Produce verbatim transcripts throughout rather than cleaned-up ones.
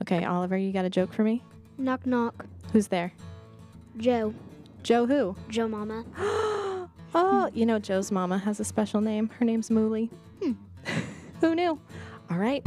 Okay, Oliver, you got a joke for me? Knock, knock. Who's there? Joe. Joe who? Joe Mama. Oh, you know Joe's mama has a special name. Her name's Mooly. Hmm. Who knew? All right.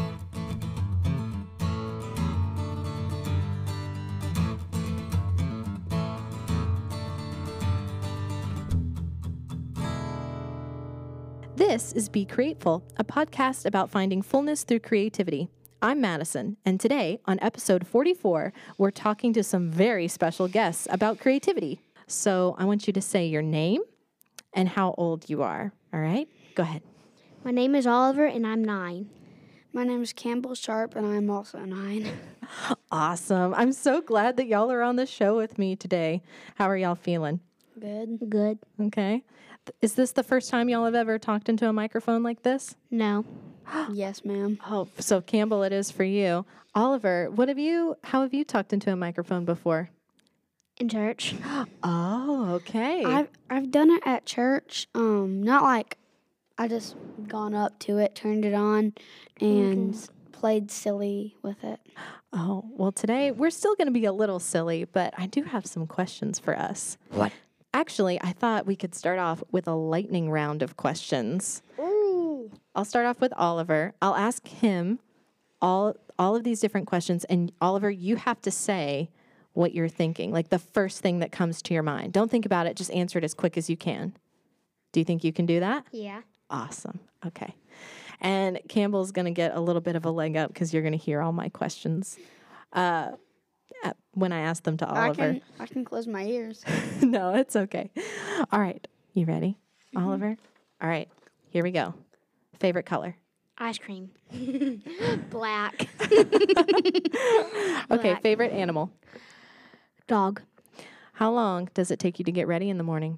This is Be Createful, a podcast about finding fullness through creativity. I'm Madison, and today, on episode forty-four, we're talking to some very special guests about creativity. So I want you to say your name and how old you are. All right? Go ahead. My name is Oliver, and I'm nine. My name is Campbell Sharp, and I'm also nine. Awesome. I'm so glad that y'all are on the show with me today. How are y'all feeling? Good. Good. Okay. Is this the first time y'all have ever talked into a microphone like this? No. Yes, ma'am. Oh, so Campbell, it is for you. Oliver, what have you, how have you talked into a microphone before? In church. Oh, okay. I've I've done it at church. Um, not like I just gone up to it, turned it on, and Mhm. played silly with it. Oh, well, today we're still going to be a little silly, but I do have some questions for us. What? Actually, I thought we could start off with a lightning round of questions. Ooh. I'll start off with Oliver. I'll ask him all all of these different questions, and Oliver, you have to say what you're thinking, like the first thing that comes to your mind. Don't think about it, just answer it as quick as you can. Do you think you can do that? Yeah. Awesome. Okay. And Campbell's going to get a little bit of a leg up because you're going to hear all my questions uh, uh, when I ask them to I Oliver. can I can close my ears. No, it's okay. All right. You ready, Oliver? All right. Here we go. Favorite color? Ice cream. Black. Okay. Black. Favorite animal? Dog. How long does it take you to get ready in the morning?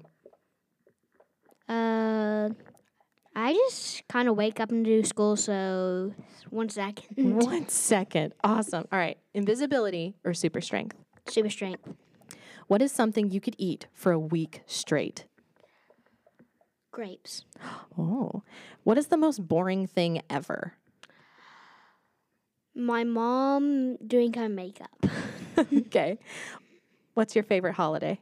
Uh, I just kind of wake up and do school, so one second. One second. Awesome. All right. Invisibility or super strength? Super strength. What is something you could eat for a week straight? Grapes. Oh. What is the most boring thing ever? My mom doing her makeup. Okay. What's your favorite holiday?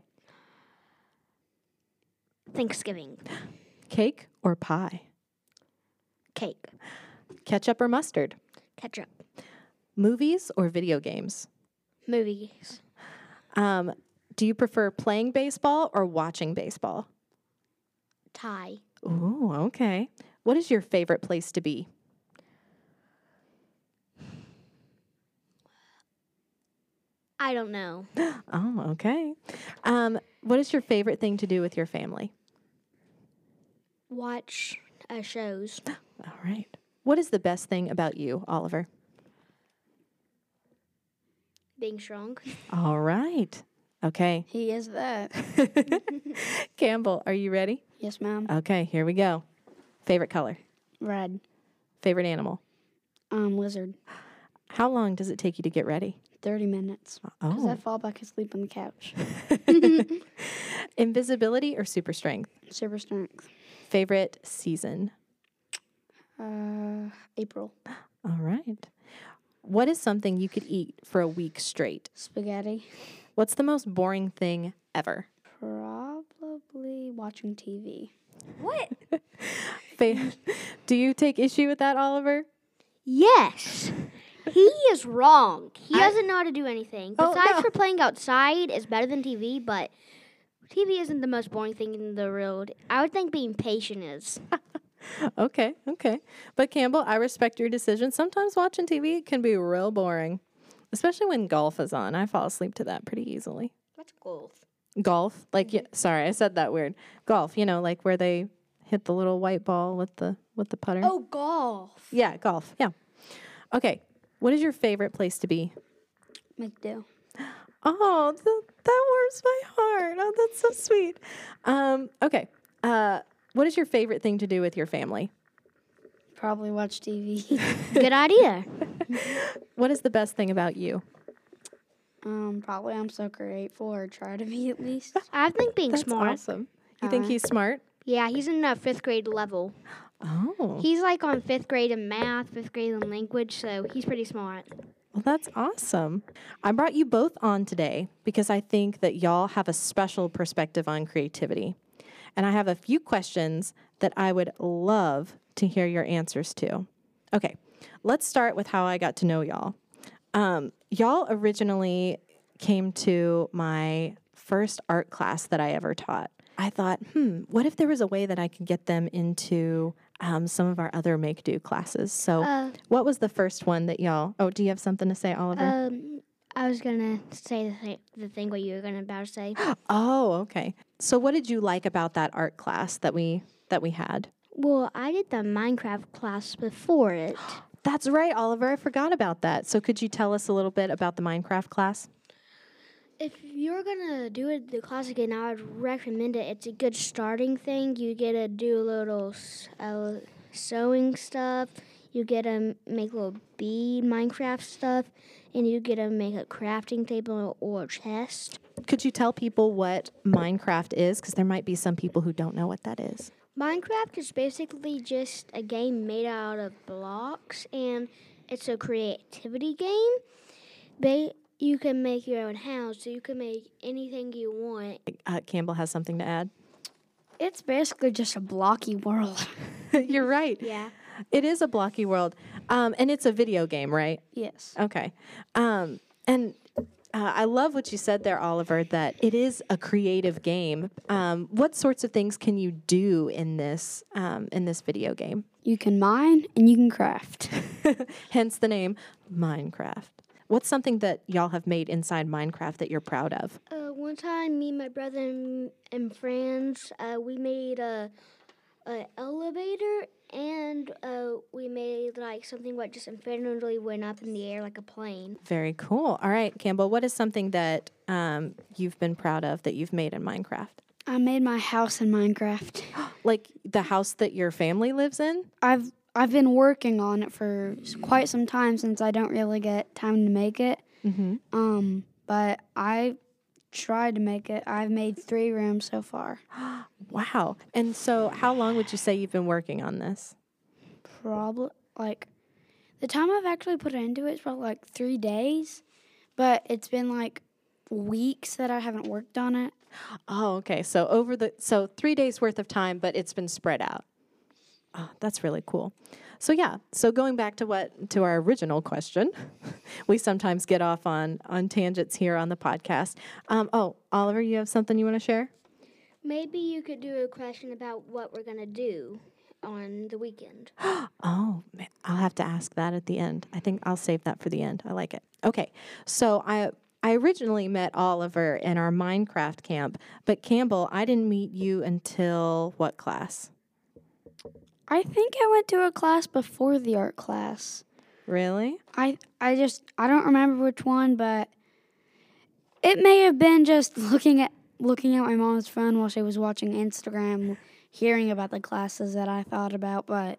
Thanksgiving. Cake or pie? Cake. Ketchup or mustard? Ketchup. Movies or video games? Movies. Um, do you prefer playing baseball or watching baseball? Tie. Oh, okay. What is your favorite place to be? I don't know. Oh, okay. Um, what is your favorite thing to do with your family? Watch uh, shows. All right. What is the best thing about you, Oliver? Being strong. All right. Okay. He is that. Campbell, are you ready? Yes, ma'am. Okay, here we go. Favorite color? Red. Favorite animal? Um, lizard. How long does it take you to get ready? Thirty minutes. Because I Oh. fall back asleep on the couch. Invisibility or super strength? Super strength. Favorite season? Uh, April. All right. What is something you could eat for a week straight? Spaghetti. What's the most boring thing ever? Probably watching T V. What? Fa- Do you take issue with that, Oliver? Yes. He is wrong. He doesn't know how to do anything. Oh, Besides no. for playing outside is better than T V, but T V isn't the most boring thing in the world. I would think being patient is. Okay, okay. But Campbell, I respect your decision. Sometimes watching T V can be real boring, especially when golf is on. I fall asleep to that pretty easily. What's golf? Golf, like yeah, sorry, I said that weird. Golf, you know, like where they hit the little white ball with the with the putter. Oh, golf. Yeah, golf. Yeah. Okay. What is your favorite place to be? McDo. Oh, th- that warms my heart. Oh, that's so sweet. Um, okay. Uh, what is your favorite thing to do with your family? Probably watch T V. Good idea. What is the best thing about you? um, probably I'm so grateful, or try to be at least. I think being That's smart. awesome. You think Uh, he's smart? Yeah, he's in the fifth grade level. Oh. He's like on fifth grade in math, fifth grade in language, so he's pretty smart. Well, that's awesome. I brought you both on today because I think that y'all have a special perspective on creativity. And I have a few questions that I would love to hear your answers to. Okay, let's start with how I got to know y'all. Um, y'all originally came to my first art class that I ever taught. I thought, hmm, what if there was a way that I could get them into um, some of our other Make Do classes? So Uh, what was the first one that y'all, oh, do you have something to say, Oliver? um, I was gonna say the thing, the thing what you were gonna about to say. Oh, okay. So what did you like about that art class that we that we had? Well, I did the Minecraft class before it. That's right, Oliver. I forgot about that. So could you tell us a little bit about the Minecraft class? If you're gonna do it the class again, I would recommend it. It's a good starting thing. You get to do a little s- uh, sewing stuff. You get to make little bead Minecraft stuff, and you get to make a crafting table or a chest. Could you tell people what Minecraft is? Because there might be some people who don't know what that is. Minecraft is basically just a game made out of blocks, and it's a creativity game. Ba- you can make your own house, so you can make anything you want. Uh, Campbell has something to add. It's basically just a blocky world. You're right. Yeah. It is a blocky world. Um, and it's a video game, right? Yes. Okay. Um, and uh, I love what you said there, Oliver, that it is a creative game. Um, what sorts of things can you do in this um, in this video game? You can mine and you can craft. Hence the name Minecraft. What's something that y'all have made inside Minecraft that you're proud of? Uh, one time, me, my brother, and, and friends, uh, we made a, a elevator, and uh, we made like something what just infinitely went up in the air like a plane. Very cool. All right, Campbell, what is something that um, you've been proud of that you've made in Minecraft? I made my house in Minecraft. Like the house that your family lives in? I've I've been working on it for s- quite some time since I don't really get time to make it. Mm-hmm. Um, but I tried to make it. I've made three rooms so far. Wow. And so how long would you say you've been working on this? Probably like the time I've actually put into it is probably like three days, but it's been like weeks that I haven't worked on it. Oh, okay. So over the so three days worth of time, but it's been spread out. Oh, that's really cool. So yeah, so going back to what to our original question, we sometimes get off on on tangents here on the podcast. Um, oh, Oliver, you have something you want to share? Maybe you could do a question about what we're gonna do on the weekend. Oh, man, I'll have to ask that at the end. I think I'll save that for the end. I like it. Okay, so I I originally met Oliver in our Minecraft camp, but Campbell, I didn't meet you until what class? I think I went to a class before the art class. Really? I I just I don't remember which one, but it may have been just looking at looking at my mom's phone while she was watching Instagram, hearing about the classes that I thought about, but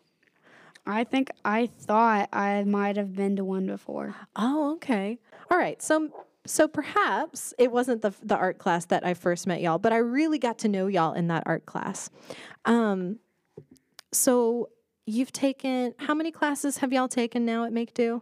I think I thought I might have been to one before. Oh, okay. All right. So so perhaps it wasn't the the art class that I first met y'all, but I really got to know y'all in that art class. Um so you've taken how many classes have y'all taken now at Make Do?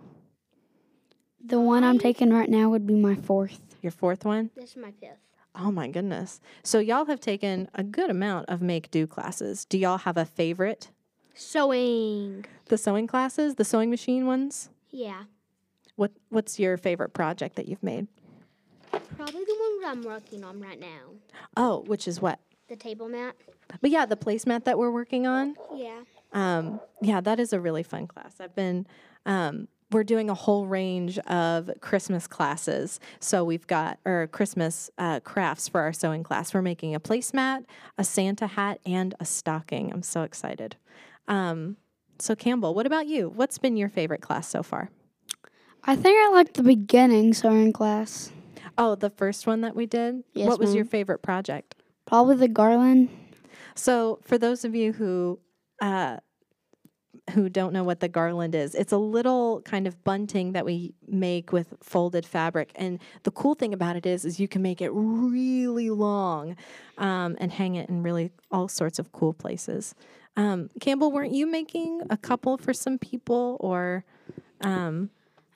The one I'm taking right now would be my fourth. Your fourth one? This is my fifth. Oh my goodness. So y'all have taken a good amount of Make Do classes. Do y'all have a favorite? Sewing. The sewing classes, the sewing machine ones? Yeah. What what's your favorite project that you've made? Probably the one that I'm working on right now. Oh, which is what? The table mat. But yeah, the placemat that we're working on. Yeah. Um, yeah, that is a really fun class. I've been, um, we're doing a whole range of Christmas classes. So we've got, or Christmas uh, crafts for our sewing class. We're making a placemat, a Santa hat, and a stocking. I'm so excited. Um, so Campbell, what about you? What's been your favorite class so far? I think I liked the beginning sewing class. Oh, the first one that we did? Yes, What was your ma'am. favorite project? Probably the garland. So for those of you who uh, who don't know what the garland is, it's a little kind of bunting that we make with folded fabric. And the cool thing about it is, is you can make it really long um, and hang it in really all sorts of cool places. Um, Campbell, weren't you making a couple for some people, or um,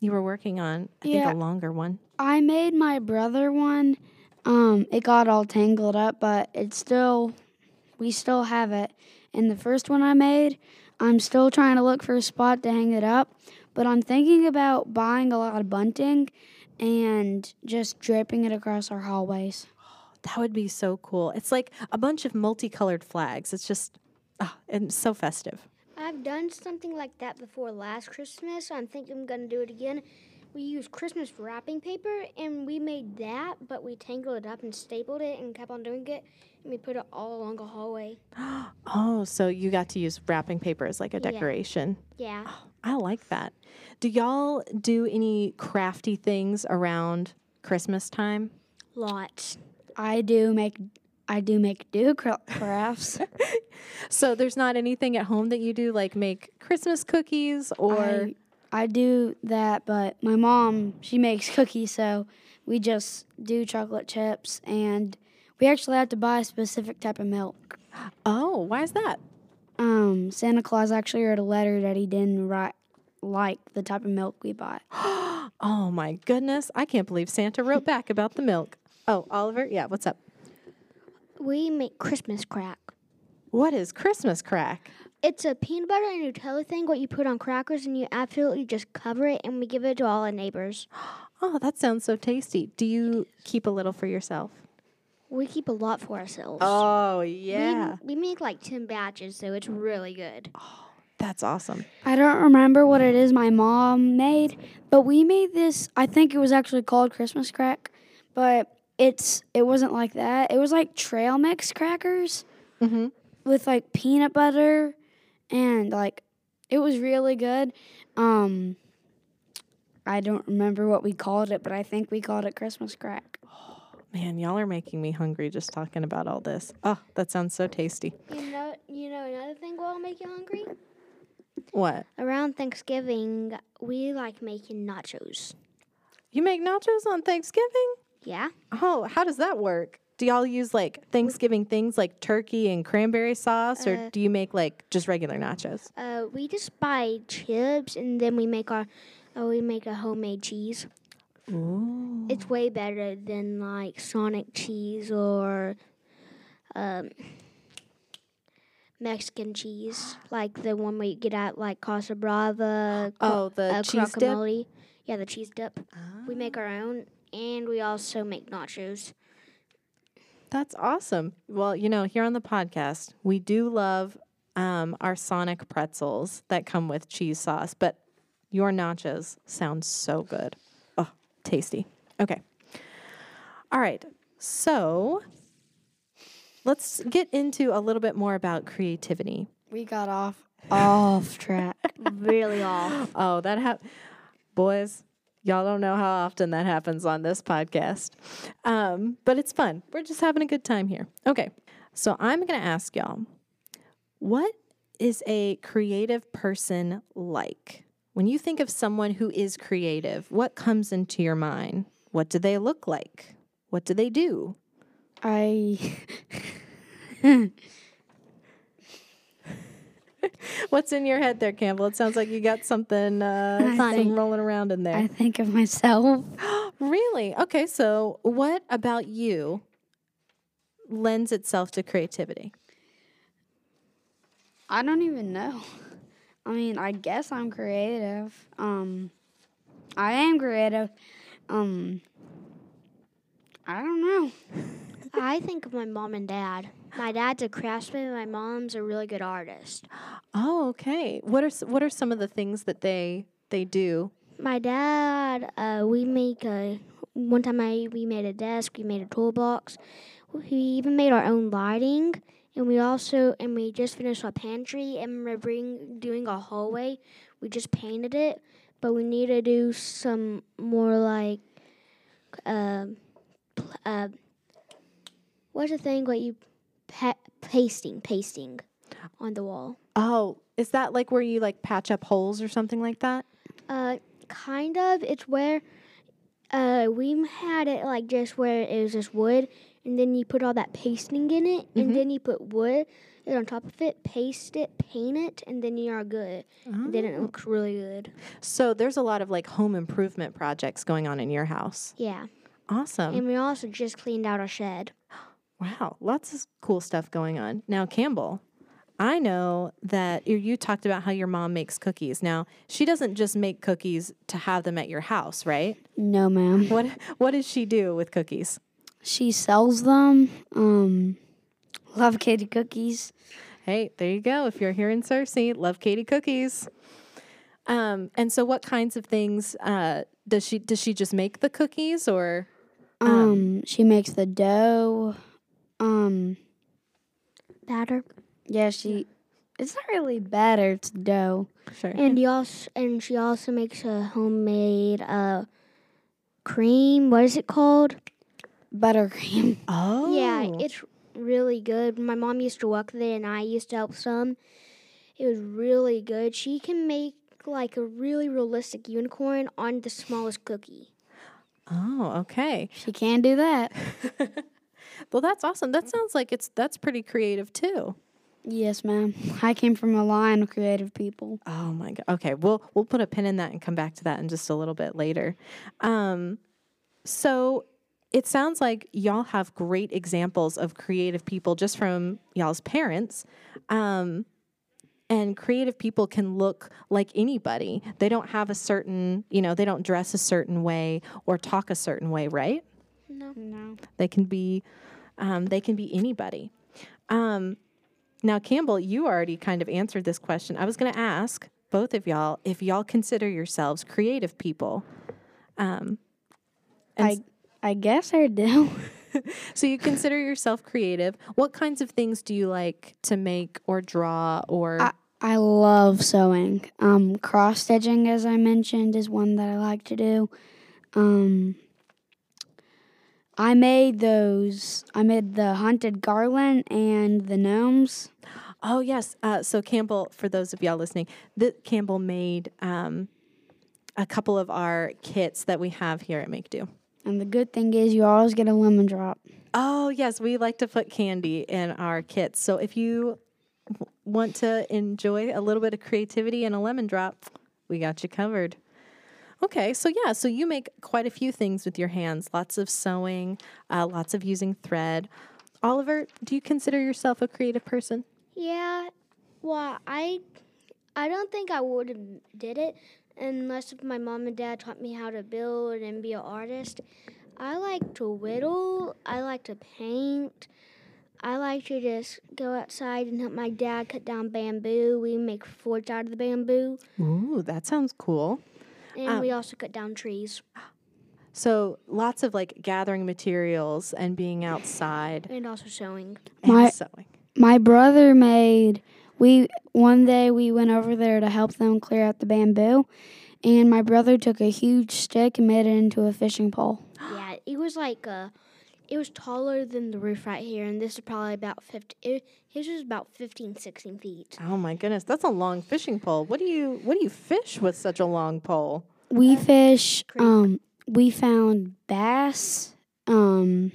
you were working on, I Yeah. think, a longer one. I made my brother one. Um, it got all tangled up, but it's still, we still have it. And the first one I made, I'm still trying to look for a spot to hang it up, but I'm thinking about buying a lot of bunting and just draping it across our hallways. That would be so cool. It's like a bunch of multicolored flags. It's just, oh, and so festive. I've done something like that before last Christmas, so I'm thinking I'm going to do it again. We used Christmas wrapping paper, and we made that, but we tangled it up and stapled it and kept on doing it, and we put it all along a hallway. Oh, so you got to use wrapping paper as like a Yeah. decoration. Yeah. Oh, I like that. Do y'all do any crafty things around Christmas time? Lots. I do make, I do make do cra- crafts. So there's not anything at home that you do, like make Christmas cookies or... I, I do that, but my mom, she makes cookies, so we just do chocolate chips, and we actually have to buy a specific type of milk. Oh, why is that? Um, Santa Claus actually wrote a letter that he didn't write, like the type of milk we buy. Oh my goodness. I can't believe Santa wrote back about the milk. Oh, Oliver? Yeah, what's up? We make Christmas crack. What is Christmas crack? It's a peanut butter and Nutella thing, what you put on crackers, and you absolutely just cover it, and we give it to all our neighbors. Oh, that sounds so tasty. Do you keep a little for yourself? We keep a lot for ourselves. Oh, We, yeah. we make like ten batches, so it's really good. That's awesome. I don't remember what it is my mom made, but we made this, I think it was actually called Christmas crack, but it's it wasn't like that. It was like trail mix crackers Mm-hmm. with like peanut butter and like it was really good. Um I don't remember what we called it, but I think we called it Christmas crack. Man, y'all are making me hungry just talking about all this. Oh, that sounds so tasty. You know, you know another thing will make you hungry? What? Around Thanksgiving, we like making nachos. You make nachos on Thanksgiving? Yeah? Oh, how does that work? Do y'all use like Thanksgiving things like turkey and cranberry sauce, or Uh, do you make like just regular nachos? Uh, we just buy chips, and then we make our, uh, we make a homemade cheese. Ooh. It's way better than like Sonic cheese or um, Mexican cheese, like the one we get at like Casa Brava. Oh, the uh, cheese dip? guacamole. Yeah, the cheese dip. We make our own, and we also make nachos. That's awesome. Well, you know, here on the podcast, we do love um, our Sonic pretzels that come with cheese sauce, but your nachos sound so good. Oh, tasty. Okay. All right. So let's get into a little bit more about creativity. We got off off track. Really off. Oh, that hap- boys, y'all don't know how often that happens on this podcast. Um, but it's fun. We're just having a good time here. Okay. So I'm going to ask y'all, what is a creative person like? When you think of someone who is creative, what comes into your mind? What do they look like? What do they do? I What's in your head there, Campbell? It sounds like you got something uh, Funny. some rolling around in there. I think of myself. Really? Okay, so what about you lends itself to creativity? I don't even know. I mean, I guess I'm creative. Um, I am creative. Um, I don't know. I think of my mom and dad. My dad's a craftsman, and my mom's a really good artist. Oh, okay. What are s- what are some of the things that they they do? My dad, uh, we make a. One time, I we made a desk. We made a toolbox. We even made our own lighting, and we also and we just finished our pantry. And we're bring, doing our hallway. We just painted it, but we need to do some more like, uh, pl- uh, what's the thing what you, pa- pasting, pasting, on the wall. Oh, is that like where you like patch up holes or something like that? Uh, kind of. It's where uh we had it like just where it was just wood, and then you put all that pasting in it, Mhm. and then you put wood, it on top of it, paste it, paint it, and then you are good. And then it looks really good. So there's a lot of like home improvement projects going on in your house. Yeah. Awesome. And we also just cleaned out our shed. Wow, lots of cool stuff going on. Now, Campbell, I know that you, you talked about how your mom makes cookies. Now, she doesn't just make cookies to have them at your house, right? No, ma'am. What What does she do with cookies? She sells them. Um, Love Katie cookies. Hey, there you go. If you're here in Searcy, Love Katie cookies. Um, and so, what kinds of things uh, does she does she just make the cookies, or Um, she makes the dough. Um, Batter. yeah, she. It's not really batter. It's dough. sure? And you also and she also makes a homemade uh cream. What is it called? Buttercream. Oh, Yeah, it's really good. My mom used to work there, and I used to help some. It was really good. She can make like a really realistic unicorn on the smallest cookie. oh, okay. She can do that. Well, that's awesome. That sounds like it's that's pretty creative too. Yes, ma'am. I came from a line of creative people. Oh my god. Okay, we'll we'll put a pin in that and come back to that in just a little bit later. Um, so it sounds like y'all have great examples of creative people just from y'all's parents. Um, and creative people can look like anybody. They don't have a certain, you know, they don't dress a certain way or talk a certain way, right? No. No. They can be, um, they can be anybody. Um, now, Campbell, you already kind of answered this question. I was going to ask both of y'all if y'all consider yourselves creative people. Um, and I I guess I do. so you consider yourself creative. What kinds of things do you like to make or draw or? I, I love sewing. Um, cross stitching, as I mentioned, is one that I like to do. Um, I made those. I made the hunted garland and the gnomes. Oh yes. Uh, so Campbell, for those of y'all listening, the, Campbell made um, a couple of our kits that we have here at Make Do. And the good thing is, you always get a lemon drop. Oh yes, we like to put candy in our kits. So if you w- want to enjoy a little bit of creativity and a lemon drop, we got you covered. Okay, so yeah, so you make quite a few things with your hands. Lots of sewing, uh, lots of using thread. Oliver, do you consider yourself a creative person? Yeah. Well, I I don't think I would have did it unless if my mom and dad taught me how to build and be an artist. I like to whittle. I like to paint. I like to just go outside and help my dad cut down bamboo. We make forts out of the bamboo. Ooh, that sounds cool. And Um, we also cut down trees. So lots of like gathering materials and being outside And also sewing. and My- sewing. My brother made. We one day we went over there to help them clear out the bamboo, and my brother took a huge stick and made it into a fishing pole. Yeah, it was like uh it was taller than the roof right here, and this is probably about fifty. It, his was about fifteen, sixteen feet. Oh my goodness, that's a long fishing pole. What do you what do you fish with such a long pole? We fish. creek. Um, we found bass, um,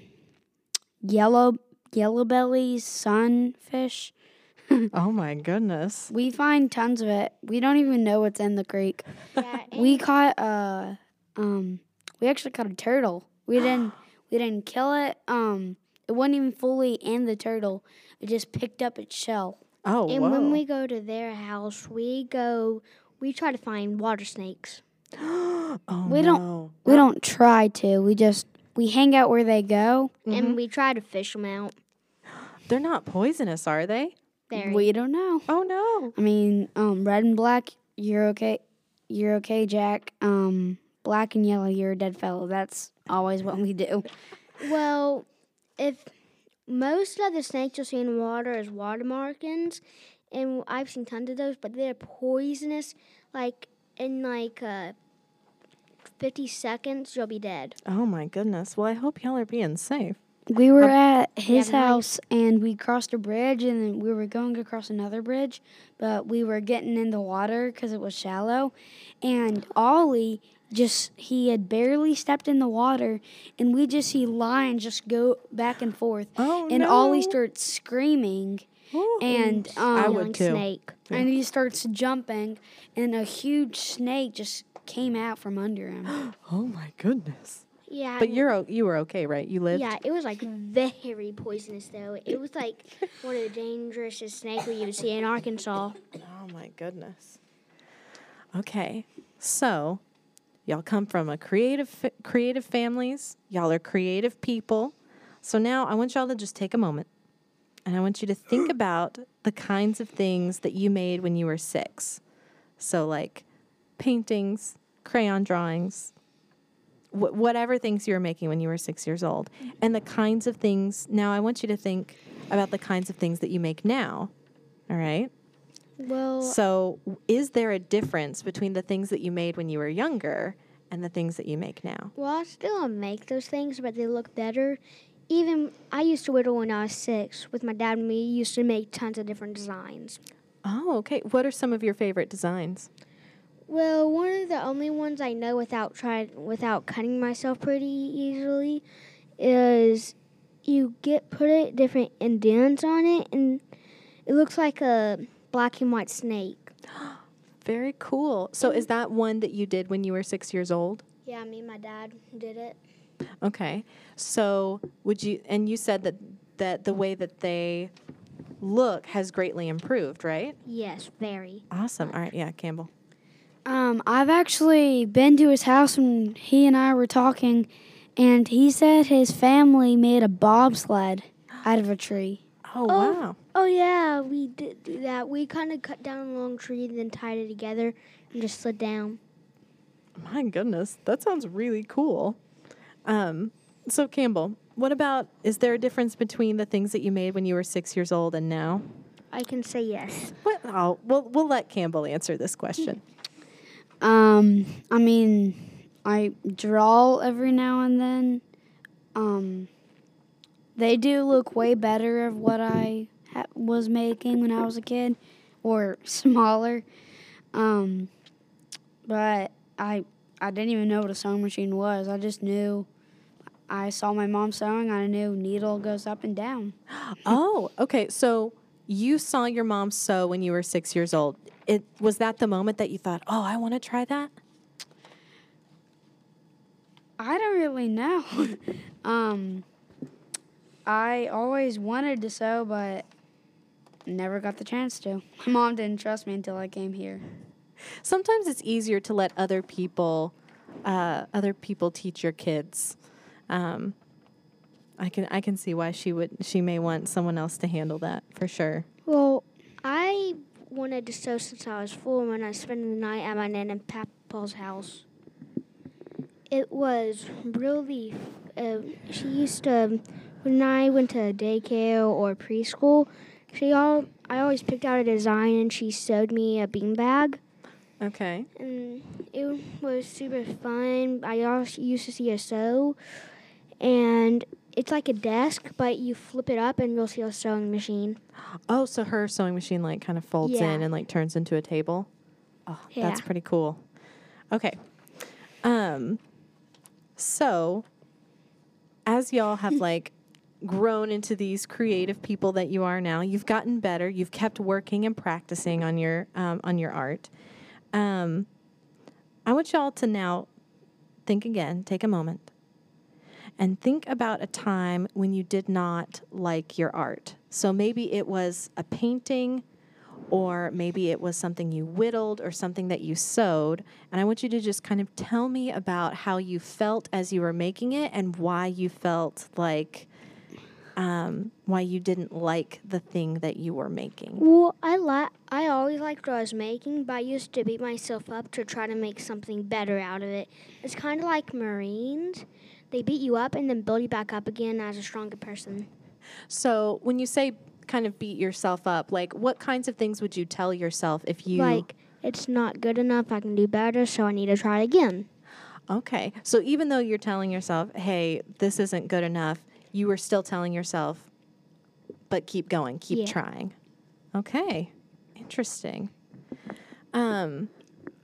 yellow yellow bellies, sunfish. Oh my goodness. We find tons of it. We don't even know what's in the creek. Yeah, We and- caught uh um we actually caught a turtle. We didn't we didn't kill it. Um, it wasn't even fully in the turtle. It just picked up its shell. Oh, And whoa. when we go to their house, we go, we try to find water snakes. oh, we don't- no. We don't try to. We just we hang out where they go. And we try to fish them out. They're not poisonous, are they? Very. We don't know. Oh no. I mean, um, red and black, you're okay. You're okay, Jack. Um, black and yellow, you're a dead fellow. That's always what we do. Well, if most of the snakes you'll see in water is water markings, and I've seen tons of those, but they're poisonous. Like in like uh, fifty seconds, you'll be dead. Oh my goodness. Well, I hope y'all are being safe. We were at his Yeah, nice. house and we crossed a bridge and then we were going across another bridge, but we were getting in the water because it was shallow. And Ollie just, he had barely stepped in the water and we just see lines just go back and forth. Oh and no. Ollie starts screaming and um, I would Young too. snake. and he starts jumping, and a huge snake just came out from under him. Oh my goodness. Yeah. But and- you're o- you were okay, right? You lived? Yeah, it was like very poisonous though. It was like one of the dangerousest snakes we would see in Arkansas. Oh my goodness. Okay. So, y'all come from a creative fa- creative families. Y'all are creative people. So now I want y'all to just take a moment and I want you to think about the kinds of things that you made when you were six. So like paintings, crayon drawings, wh- whatever things you were making when you were six years old. And the kinds of things, now I want you to think about the kinds of things that you make now. All right? Well, So, w- is there a difference between the things that you made when you were younger and the things that you make now? well, I still make those things, but they look better. Even I used to whittle when I was six. With my dad and me, used to make tons of different designs. Oh, okay. What are some of your favorite designs? Well, one of the only ones I know without trying without cutting myself pretty easily is you get put it different indents on it, and it looks like a black and white snake. Very cool. So, is that one that you did when you were six years old? Yeah, me and my dad did it. Okay. So, would you, and you said that, that the way that they look has greatly improved, right? Yes, very. Awesome. All right. Yeah, Campbell. Um, I've actually been to his house when he and I were talking, and he said his family made a bobsled out of a tree. Oh, Oh. wow. Oh yeah, we did do that. We kind of cut down a long tree, then tied it together, and just slid down. My goodness. That sounds really cool. Um, so, Campbell, what about, is there a difference between the things that you made when you were six years old and now? I can say yes. What? Oh, we'll, we'll let Campbell answer this question. Um, I mean, I draw every now and then. Um, they do look way better of what I ha- was making when I was a kid, or smaller. Um, but I I didn't even know what a sewing machine was. I just knew. I saw my mom sewing. I knew needle goes up and down. Oh, okay. So you saw your mom sew when you were six years old. It was that the moment that you thought, "Oh, I want to try that." I don't really know. um, I always wanted to sew, but never got the chance to. My mom didn't trust me until I came here. Sometimes it's easier to let other people, uh, other people teach your kids. Um, I can I can see why she would she may want someone else to handle that for sure. Well, I wanted to sew since I was four when I was spending the night at my nan and papa's house. It was really. Uh, she used to, when I went to daycare or preschool, she all I always picked out a design and she sewed me a beanbag. Okay. And it was super fun. I also used to see her sew, and it's like a desk, but you flip it up and you'll see a sewing machine. Oh, so her sewing machine like kind of folds Yeah. in and like turns into a table. Oh, that's Yeah. pretty cool. Okay. Um so as y'all have like grown into these creative people that you are now, you've gotten better, you've kept working and practicing on your um, on your art. Um I want y'all to now think again, take a moment. And think about a time when you did not like your art. So maybe it was a painting, or maybe it was something you whittled or something that you sewed. And I want you to just kind of tell me about how you felt as you were making it and why you felt like, um, why you didn't like the thing that you were making. Well, I li- I always liked what I was making, but I used to beat myself up to try to make something better out of it. It's kind of like Marines. They beat you up and then build you back up again as a stronger person. So when you say kind of beat yourself up, like what kinds of things would you tell yourself if you... Like, it's not good enough, I can do better, so I need to try again. Okay. So even though you're telling yourself, hey, this isn't good enough, you were still telling yourself, but keep going, keep Yeah. trying. Okay. Interesting. Um,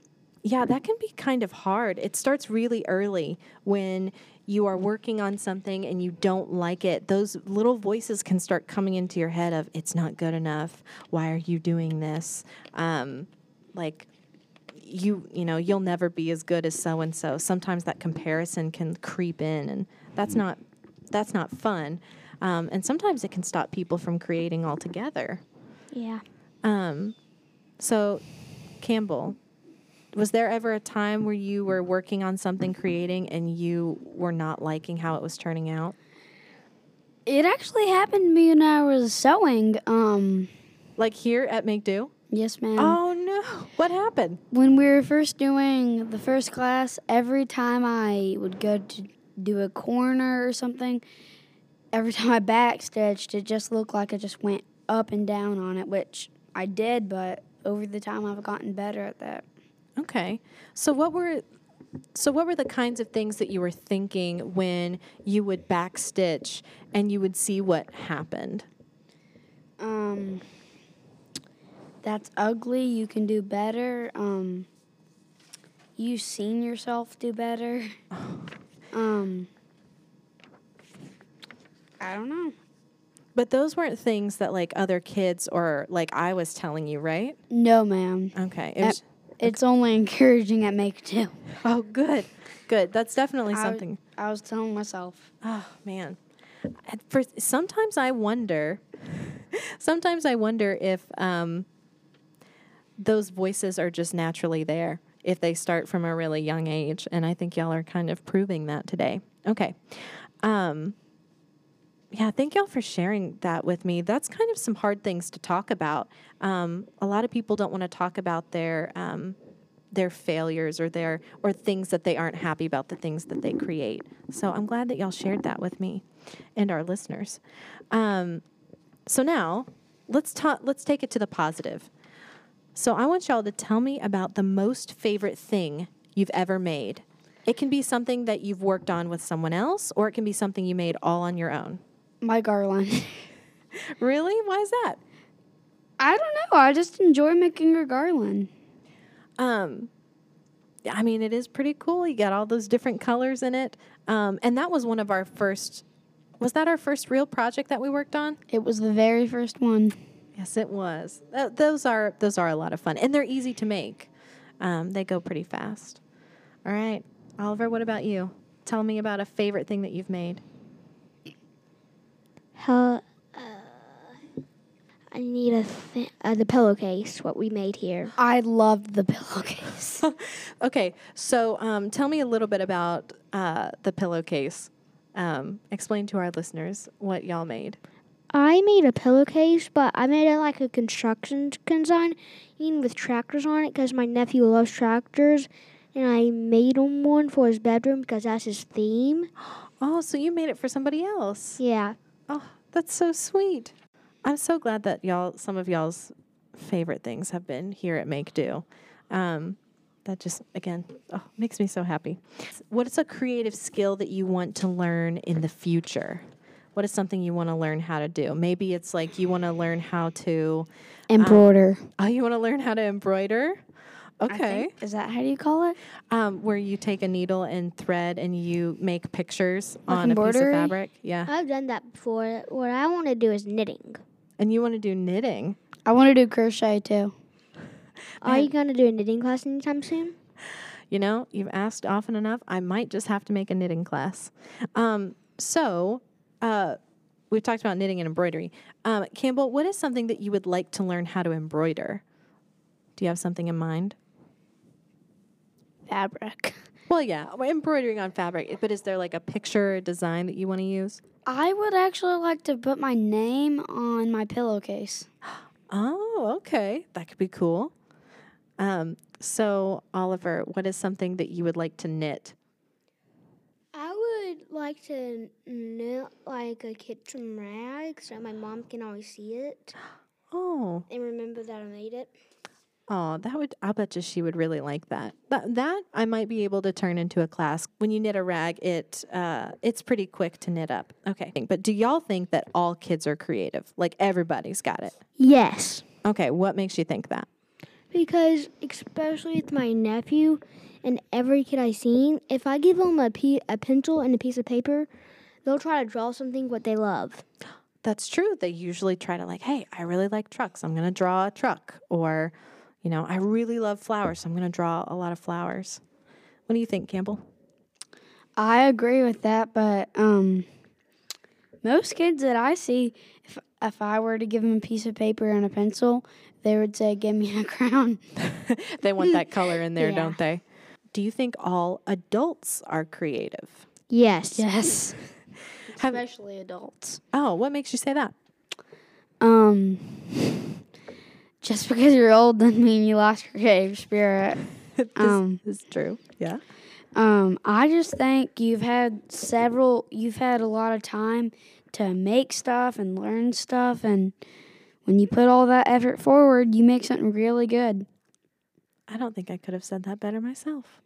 Yeah, that can be kind of hard. It starts really early when you are working on something and you don't like it. Those little voices can start coming into your head of, it's not good enough. Why are you doing this? Um, like, you you know, you'll never be as good as so-and-so. Sometimes that comparison can creep in, and that's not, that's not fun. Um, and sometimes it can stop people from creating altogether. Yeah. Um, so, Campbell, was there ever a time where you were working on something, creating, and you were not liking how it was turning out? It actually happened to me when I was sewing. Um, Like here at Make Do? yes, ma'am. Oh, no. What happened? When we were first doing the first class, every time I would go to do a corner or something, every time I backstitched, it just looked like I just went up and down on it, which I did, but over the time I've gotten better at that. Okay. So what were so what were the kinds of things that you were thinking when you would backstitch and you would see what happened? Um, that's ugly. You can do better. Um, you've seen yourself do better. Um, I don't know. But those weren't things that like other kids or like I was telling you, right? No, ma'am. Okay. It Uh, was, It's only encouraging at Make Do. oh, good. Good. That's definitely I- something. I was telling myself. Oh, man. And For sometimes I wonder sometimes I wonder if um, those voices are just naturally there if they start from a really young age, and I think y'all are kind of proving that today. Okay. Um, yeah, thank y'all for sharing that with me. That's kind of some hard things to talk about. Um, a lot of people don't want to talk about their um, their failures or their or things that they aren't happy about, the things that they create. So I'm glad that y'all shared that with me and our listeners. Um, so now let's talk. Let's take it to the positive. So I want y'all to tell me about the most favorite thing you've ever made. It can be something that you've worked on with someone else, or it can be something you made all on your own. My garland. Really? Why is that? I don't know. I just enjoy making a garland. Um, I mean, it is pretty cool. You got all those different colors in it. Um, and that was one of our first, was that our first real project that we worked on? It was the very first one. Yes, it was. Th- those are those are a lot of fun. And they're easy to make. Um, they go pretty fast. All right. Oliver, what about you? Tell me about a favorite thing that you've made. How, uh, I need a th- uh, the pillowcase, what we made here. I loved the pillowcase. Okay, so um, tell me a little bit about uh, the pillowcase. Um, explain to our listeners what y'all made. I made a pillowcase, but I made it like a construction design, even with tractors on it, because my nephew loves tractors, and I made him one for his bedroom because that's his theme. Oh, so you made it for somebody else. Yeah. Oh, that's so sweet. I'm so glad that y'all, some of y'all's favorite things have been here at Make Do. Um, that just, again, oh, makes me so happy. What is a creative skill that you want to learn in the future? What is something you want to learn how to do? Maybe it's like you want to learn how to... Embroider. Um, oh, you want to learn how to embroider? Okay. I think- is that how do you call it? Um, where you take a needle and thread and you make pictures Like on a piece of embroidery? fabric. Yeah. I've done that before. What I want to do is knitting. And you want to do knitting. I want to do crochet too. Are you going to do a knitting class anytime soon? You know, you've asked often enough. I might just have to make a knitting class. Um, so, uh, we've talked about knitting and embroidery. Um, Campbell, what is something that you would like to learn how to embroider? Do you have something in mind? Fabric. Well, yeah, we're embroidering on fabric, but is there like a picture or design that you want to use? I would actually like to put my name on my pillowcase. Oh, okay. That could be cool. Um, so, Oliver, what is something that you would like to knit? I would like to knit like a kitchen rag so my mom can always see it Oh, and remember that I made it. oh, that would, I bet you she would really like that. That, that I might be able to turn into a class. When you knit a rag, it, uh, it's pretty quick to knit up. Okay. But do y'all think that all kids are creative? Like everybody's got it? Yes. Okay. What makes you think that? Because especially with my nephew and every kid I seen, if I give them a, pe- a pencil and a piece of paper, they'll try to draw something what they love. That's true. They usually try to like, hey, I really like trucks. I'm going to draw a truck. Or, you know, I really love flowers. So I'm going to draw a lot of flowers. What do you think, Campbell? I agree with that, but um, most kids that I see, if if I were to give them a piece of paper and a pencil, they would say, "Give me a crown." They want that color in there, Yeah. don't they? Do you think all adults are creative? Yes. Yes, Have- especially adults. Oh, what makes you say that? Um, just because you're old doesn't mean you lost your creative spirit. this Um, is true. Yeah. Um, I just think you've had several, you've had a lot of time to make stuff and learn stuff, and when you put all that effort forward, you make something really good. I don't think I could have said that better myself.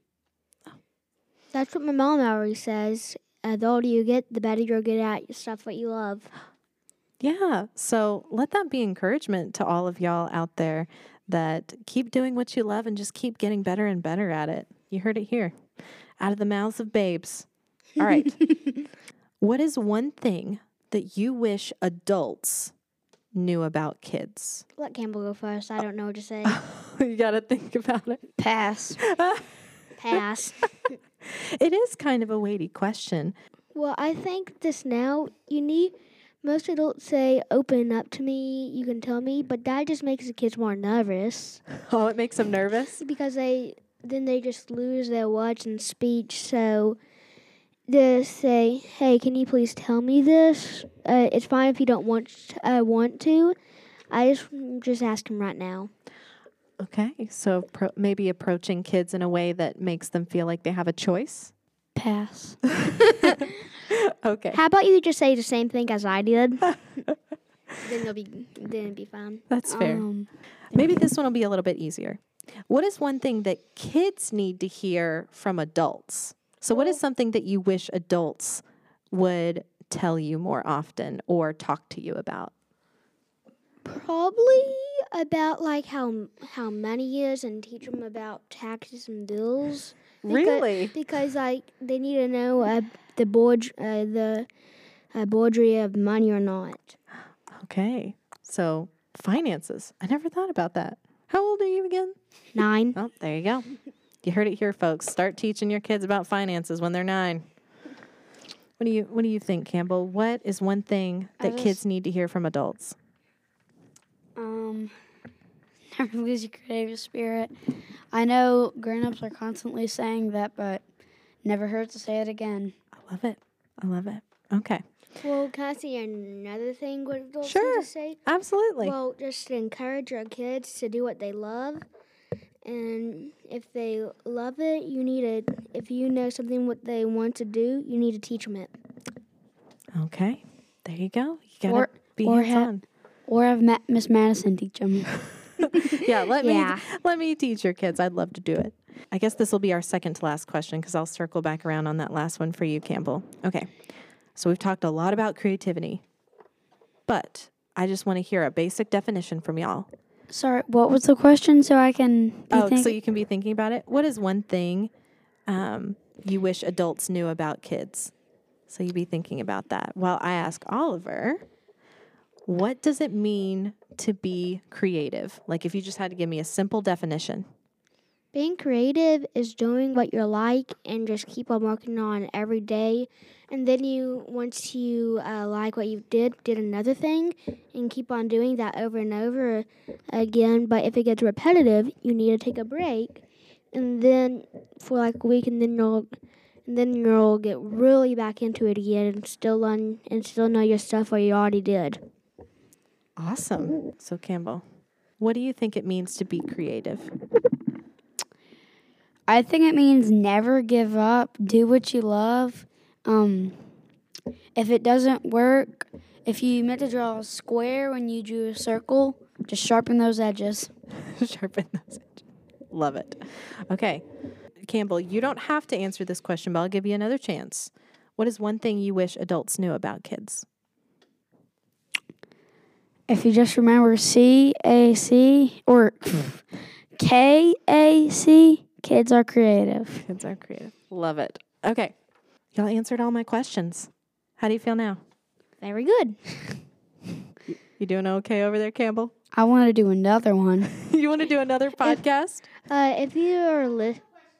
That's what my mom always says. Uh, the older you get, the better you'll get at stuff what you love. Yeah. So let that be encouragement to all of y'all out there that keep doing what you love and just keep getting better and better at it. You heard it here. Out of the mouths of babes. All right. What is one thing that you wish adults knew about kids? Let Campbell go first. I don't know what to say. You got to think about it. Pass. Pass. It is kind of a weighty question. Well, I think this now, you need, most adults say, open up to me, you can tell me, but that just makes the kids more nervous Oh, it makes them nervous? because they, then they just lose their words and speech. So they say, hey, can you please tell me this? Uh, it's fine if you don't want uh, want to. I just just ask him right now. Okay. So pro- maybe approaching kids in a way that makes them feel like they have a choice. Pass. Okay. How about you just say the same thing as I did? then you'll be then it'll be fine. That's fair. Um, Maybe this one will be a little bit easier. What is one thing that kids need to hear from adults? So what is something that you wish adults would tell you more often or talk to you about? Probably about like how how money is and teach them about taxes and bills. Because, Really? Because like they need to know uh, the board uh, the uh, boundary of money or not. Okay. So finances. I never thought about that. How old are you again? Nine. Oh, there you go. You heard it here, folks. Start teaching your kids about finances when they're nine. What do you What do you think, Campbell? What is one thing I that just- kids need to hear from adults? um, never lose your creative spirit. I know grown-ups are constantly saying that, but never hurts to say it again. I love it. I love it. Okay. Well, can I say another thing? What adults Sure. need to say? Absolutely. Well, just to encourage our kids to do what they love, and if they love it, you need to. If you know something what they want to do, you need to teach them it. Okay. There you go. You got to Or- be or hands-on. Or have Ma- Miss Madison teach them. Yeah, let Yeah. me let me teach your kids. I'd love to do it. I guess this will be our second to last question because I'll circle back around on that last one for you, Campbell. Okay. So we've talked a lot about creativity, but I just want to hear a basic definition from y'all. Sorry, what was the question so I can be Oh, think- so you can be thinking about it. What is one thing um, you wish adults knew about kids? So you be thinking about that. While I ask Oliver, what does it mean to be creative? Like if you just had to give me a simple definition. Being creative is doing what you like and just keep on working on it every day. And then you, once you uh, like what you did, did another thing and keep on doing that over and over again. But if it gets repetitive, you need to take a break. And then for like a week, and then you'll, and then you'll get really back into it again and still learn and still know your stuff what you already did. Awesome. So Campbell, what do you think it means to be creative? I think it means never give up. Do what you love. Um, if it doesn't work, if you meant to draw a square when you drew a circle, just sharpen those edges. Sharpen those edges. Love it. Okay. Campbell, you don't have to answer this question, but I'll give you another chance. What is one thing you wish adults knew about kids? If you just remember C A C or K A C, kids are creative. Kids are creative. Love it. Okay. Y'all answered all my questions. How do you feel now? Very good. You doing okay over there, Campbell? I want to do another one. You want to do another podcast? Uh, if you are li-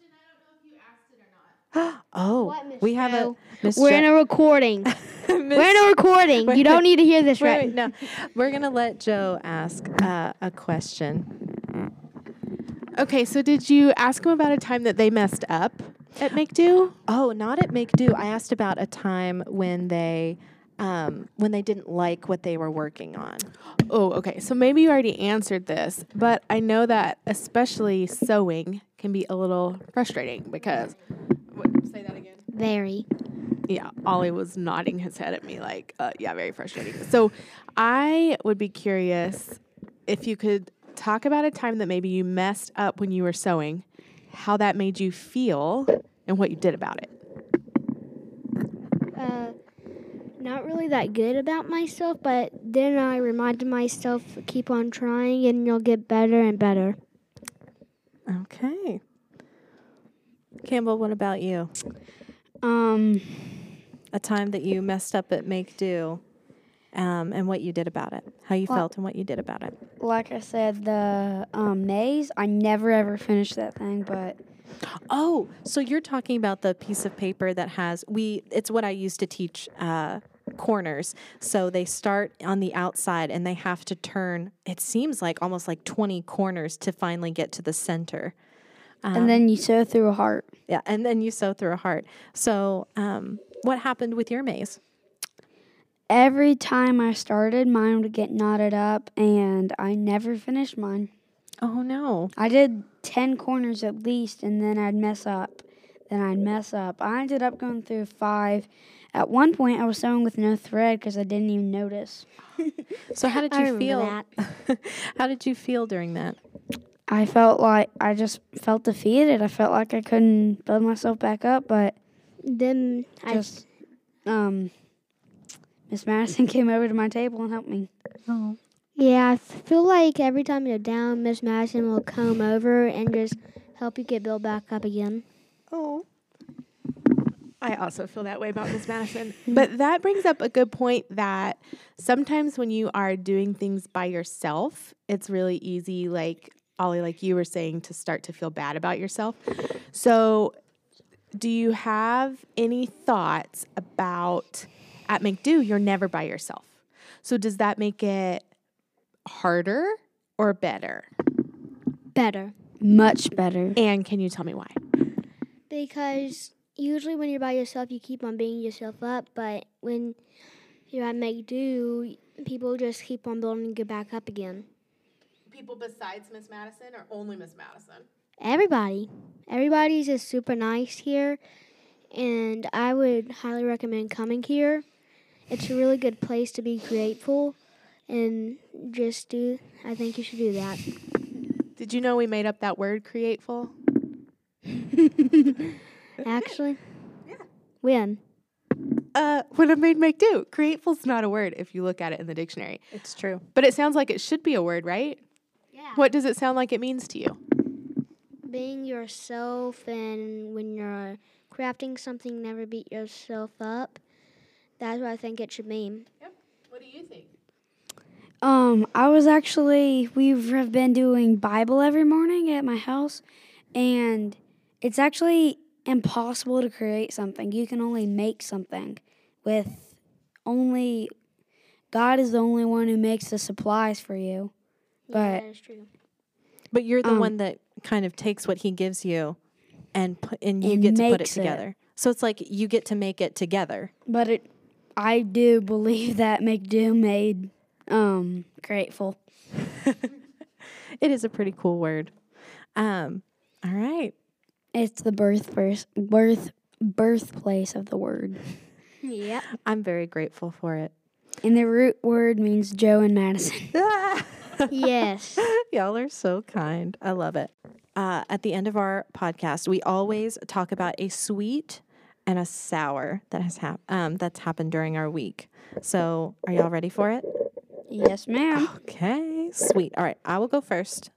Oh, What, Miss we have a Joe? Miss we're Jo- in a recording. Miss- We're in a recording. Wait, You don't need to hear this wait, right. wait, no. We're going to let Joe ask uh, a question. Okay, so did you ask them about a time that they messed up at Make Do? Oh, not at Make Do. I asked about a time when they um, when they didn't like what they were working on. Oh, okay. So maybe you already answered this, but I know that especially sewing can be a little frustrating because. What, say that again. Very. Yeah, Ollie was nodding his head at me like, uh, yeah, very frustrating. So I would be curious if you could talk about a time that maybe you messed up when you were sewing, how that made you feel, and what you did about it. Uh, not really that good about myself, but then I reminded myself, keep on trying and you'll get better and better. Okay. Campbell, what about you? Um, A time that you messed up at Make Do um, and what you did about it. How you Well- felt and what you did about it. like I said, the um, maze, I never ever finished that thing, but Oh, so you're talking about the piece of paper that has, we, it's what I used to teach uh, corners. So they start on the outside and they have to turn, it seems like almost like twenty corners to finally get to the center. Um, and then you sew through a heart. Yeah, and then you sew through a heart. So um, what happened with your maze? Every time I started, mine would get knotted up, and I never finished mine. Oh, no. I did ten corners at least, and then I'd mess up. Then I'd mess up. I ended up going through five. At one point, I was sewing with no thread because I didn't even notice. So how did I you remember feel? that. How did you feel during that? I felt like I just felt defeated. I felt like I couldn't build myself back up, but Then I just um, Miss Madison came over to my table and helped me. Oh. Yeah, I feel like every time you're down, Miss Madison will come over and just help you get built back up again. Oh. I also feel that way about Miss Madison. But that brings up a good point that sometimes when you are doing things by yourself, it's really easy, like Ollie, like you were saying, to start to feel bad about yourself. So do you have any thoughts about at Make Do, you're never by yourself. So does that make it harder or better? Better. Much better. And can you tell me why? Because usually when you're by yourself, you keep on beating yourself up, but when you're at Make Do, people just keep on building you back up again. People besides Miss Madison or only Miss Madison? Everybody. Everybody's just super nice here, and I would highly recommend coming here. It's a really good place to be grateful, and just do, I think you should do that. Did you know we made up that word, createful? Actually? Yeah. When? Uh, when I made Make Do. Createful's not a word if you look at it in the dictionary. It's true. But it sounds like it should be a word, right? Yeah. What does it sound like it means to you? Being yourself, and when you're crafting something, never beat yourself up. That's what I think it should mean. Yep. What do you think? Um, I was actually, we've been doing Bible every morning at my house, and it's actually impossible to create something. You can only make something with only, God is the only one who makes the supplies for you. Yeah, But- that is true. But you're the Um, one that kind of takes what he gives you and put, and you And get to put it makes it. together. So it's like you get to make it together. But it, I do believe that McDo made um, grateful. It is a pretty cool word. Um, all right. It's the birth birth birth birthplace of the word. Yep. I'm very grateful for it. And the root word means Joe and Madison. Yes. Y'all are so kind. I love it. Uh, at the end of our podcast, we always talk about a sweet and a sour that has hap- um, that's happened during our week. So, are y'all ready for it? Yes, ma'am. Okay, sweet. All right, I will go first.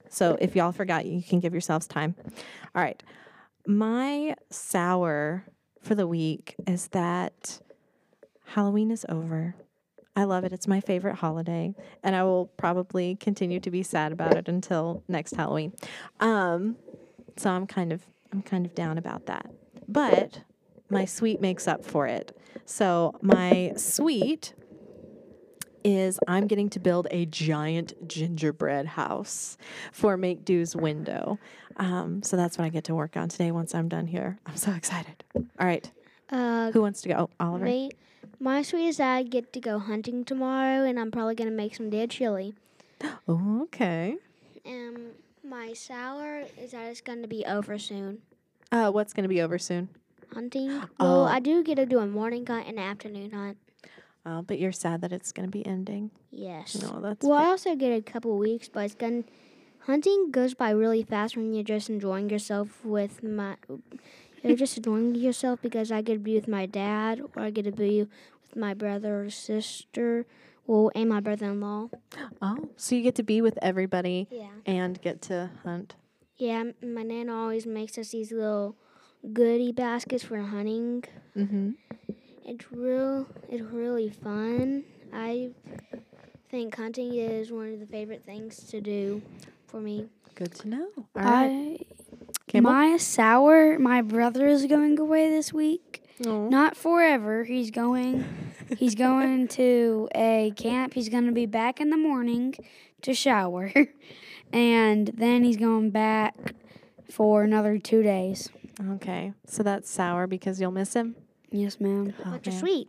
So if y'all forgot, you can give yourselves time. All right. My sour for the week is that Halloween is over. I love it. It's my favorite holiday, and I will probably continue to be sad about it until next Halloween. Um, so I'm kind of I'm kind of down about that. But my sweet makes up for it. So my sweet is I'm getting to build a giant gingerbread house for Make Do's window. Um, so that's what I get to work on today once I'm done here. I'm so excited. All right. Uh, Who wants to go? Oh, Oliver. me, my sweet is that I get to go hunting tomorrow, and I'm probably gonna make some dead chili. Oh, okay. Um, my sour is that it's gonna be over soon. Uh, what's going to be over soon? Hunting. Well, Oh. I do get to do a morning hunt and an afternoon hunt. Oh, but you're sad that it's going to be ending. Yes. No, that's Well, I fa- also get a couple weeks, but it's gonna hunting goes by really fast when you're just enjoying yourself with my. You're just enjoying yourself because I get to be with my dad, or I get to be with my brother or sister, well, and my brother-in-law. Oh, so you get to be with everybody Yeah. and get to hunt. Yeah, m- my nana always makes us these little goodie baskets for hunting. Mm-hmm. It's real. It's really fun. I think hunting is one of the favorite things to do for me. Good to know. All right. I Campbell? my sour. My brother is going away this week. Oh. Not forever. He's going. He's going to a camp. He's going to be back in the morning to shower, and then he's going back for another two days. Okay. So that's sour because you'll miss him? Yes, ma'am. Oh, What's your man. sweet?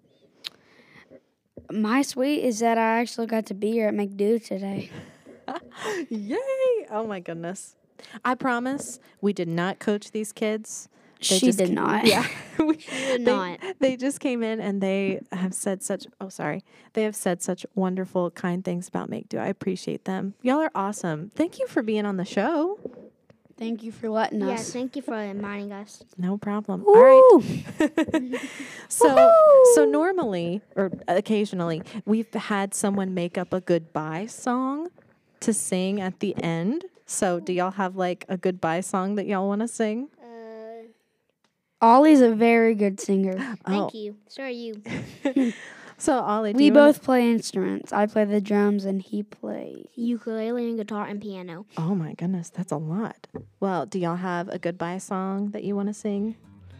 My sweet is that I actually got to be here at McDo today. Yay! Oh my goodness. I promise we did not coach these kids. They She just did ca- not. Yeah. We- did they, not. They just came in and they have said such, oh, sorry. They have said such wonderful, kind things about Make Do. I appreciate them. Y'all are awesome. Thank you for being on the show. Thank you for letting Yes, us. thank you for reminding us. No problem. All right. Woo! So, so normally or occasionally we've had someone make up a goodbye song to sing at the end. So, do y'all have like a goodbye song that y'all want to sing? Uh, Ollie's a very good singer. thank Oh. you. So are you. So, Ollie, do We you wanna- both play instruments. I play the drums and he plays. Ukulele and guitar and piano. Oh my goodness, that's a lot. Well, do y'all have a goodbye song that you want to sing?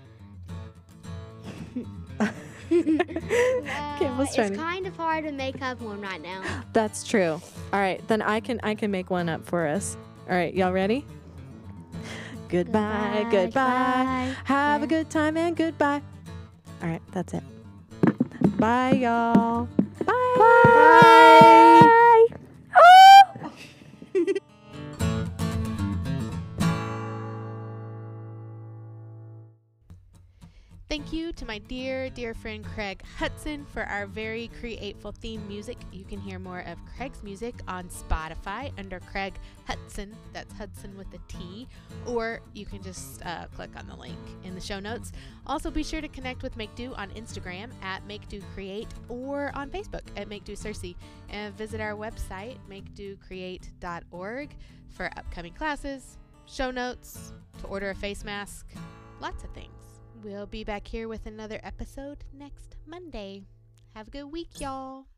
Campbell's Uh, trying it's to- kind of hard to make up one right now. That's true. All right, then I can I can make one up for us. All right, y'all ready? Goodbye, goodbye. goodbye. Have a good time and goodbye. All right, that's it. Bye, y'all. Bye. Bye. Thank you to my dear, dear friend Craig Hudson for our very createful theme music. You can hear more of Craig's music on Spotify under Craig Hudson. That's Hudson with a T. Or you can just uh, click on the link in the show notes. Also, be sure to connect with Make Do on Instagram at Make Do Create or on Facebook at Make Do Cersei. And visit our website, make do create dot org, for upcoming classes, show notes, to order a face mask, lots of things. We'll be back here with another episode next Monday. Have a good week, y'all.